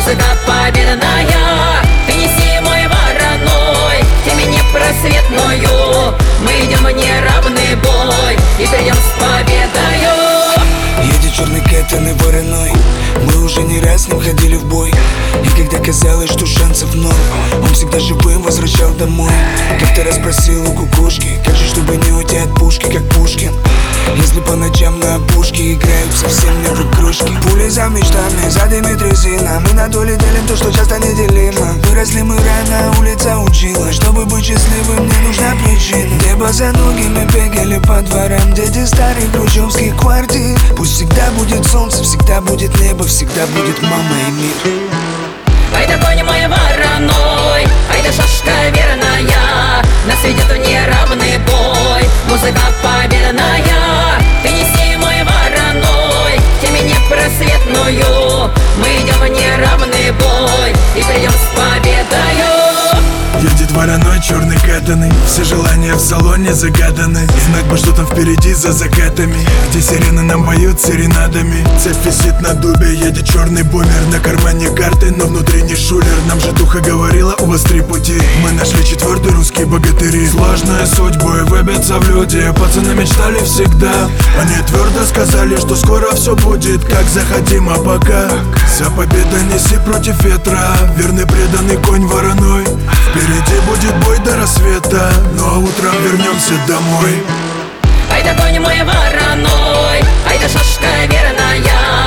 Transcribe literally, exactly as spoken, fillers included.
Музыка победная, ты неси мой вороной, теме непросветную мы идем в неравный бой и придем с победою. Едет черный катаный вороной, мы уже не раз с ним ходили в бой. И когда казалось, что шансов ноль, он всегда живым возвращал домой. Как-то раз просил у кукушки, как же, чтобы не уйти от пушки, как Пушкин. Если по ночам на опушке играют совсем не в игрушки. Пули за мечтами, за дрезина. Мы на то делим то, что часто неделимо. Выросли мы рано, улица учила. Чтобы быть счастливым, мне нужна причина. Небо за ноги, мы бегали по дворам. Дети старых хрущевских квартир. Пусть всегда будет солнце, всегда будет небо, всегда будет мама и мир. Ай да конь мой вороной, ай да шашка верная, нас ведет в неравный бой. Музыка победная, ты неси мой вороной, теме непросветную мы идем в неравный бой и придем с победою. Едет вороной черный катаный, все желания в салоне загаданы. Знать бы, что там впереди за закатами, где сирены нам поют серенадами. Цепь висит на дубе, едет черный бумер. На кармане карты, но внутри не шулер. Нам же духа говорила, у вас три пути. Мы нашли четвертый, русские богатыри. Сложные судьбы выбиться в люди, пацаны мечтали всегда. Они твердо сказали, что скоро все будет, как захотим, а пока вся победа неси против ветра. Верный преданный конь вороной, впереди будет бой до рассвета, ну а утром вернемся домой. Ай да конь мой вороной, ай да шашка верная,